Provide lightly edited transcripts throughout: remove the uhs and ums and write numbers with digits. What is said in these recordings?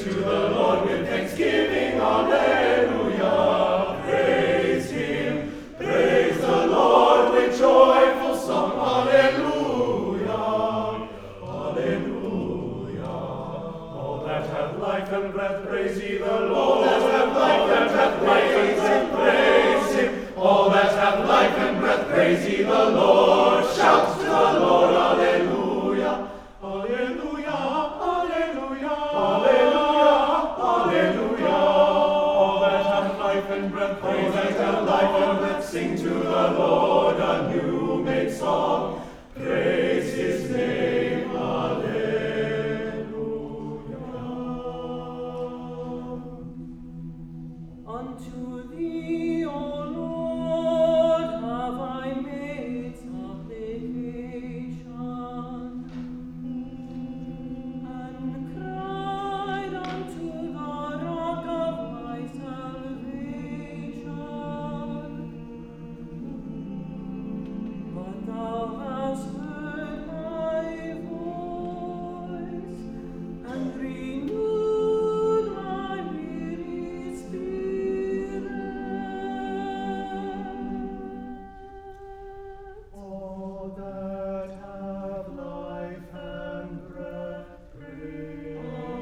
to the Lord with thanksgiving. Alleluia. Praise him. Praise the Lord with joyful song. Alleluia. Alleluia. All that have life and breath, praise ye the Lord. All that have life and breath, praise him. All that have life and breath, praise ye the Lord. Shout to the Lord. Alleluia. Alleluia. Alleluia. Alleluia. Alleluia. All that have life and breath, praise that have life and breath, sing to the Lord a new made song. Praise his name. Alleluia. Unto thee, O Lord, have I made supplication, and cried unto the rock of my salvation. But thou hast heard my voice, and renewed my weary spirit. All that have life and breath, praise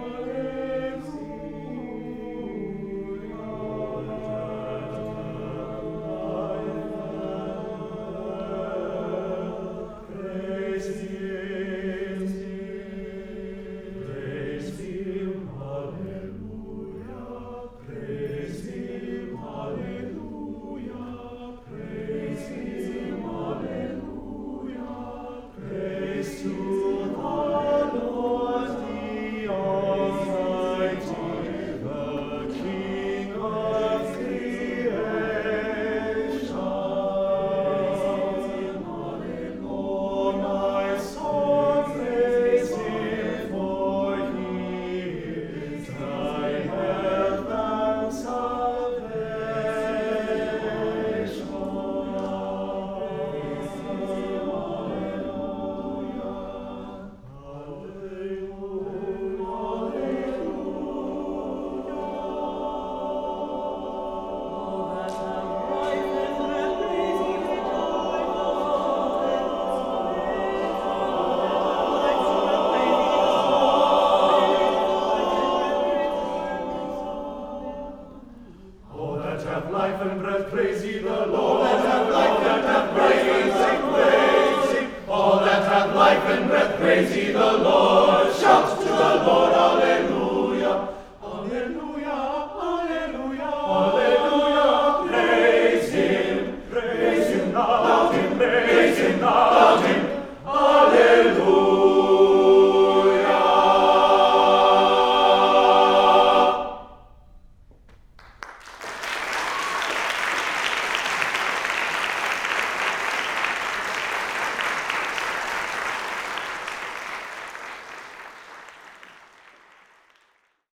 ye the Lord. All that have life and breath, praise him. All that have life and breath, praise ye the Lord. Shout to the Lord. Alleluia. Alleluia. Alleluia. Alleluia. Praise him. Praise him.